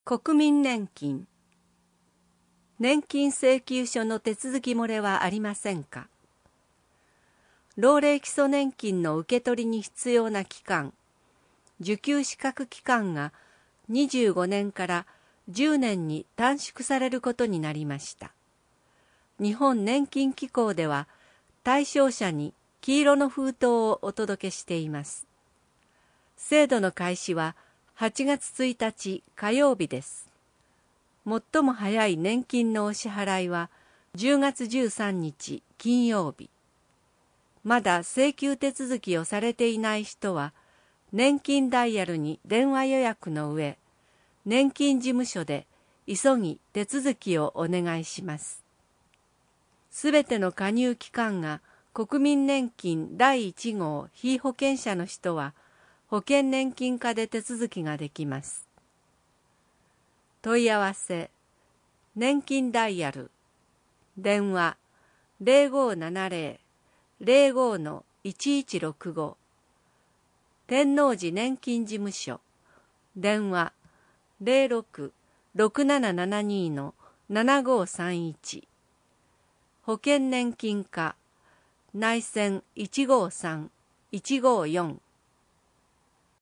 国民年金。年金請求書の手続き漏れはありませんか？老齢基礎年金の受け取りに必要な期間、受給資格期間が25年から10年に短縮されることになりました。日本年金機構では対象者に黄色の封筒をお届けしています。制度の開始は8月1日火曜日です。最も早い年金のお支払いは10月13日金曜日。まだ請求手続きをされていない人は、年金ダイヤルに電話予約の上、年金事務所で急ぎ手続きをお願いします。すべての加入期間が国民年金第1号被保険者の人は、保険年金課で手続きができます。問い合わせ、年金ダイヤル、電話0570-05-1165、天王寺年金事務所、電話06-6772-7531、保険年金課、内線153-154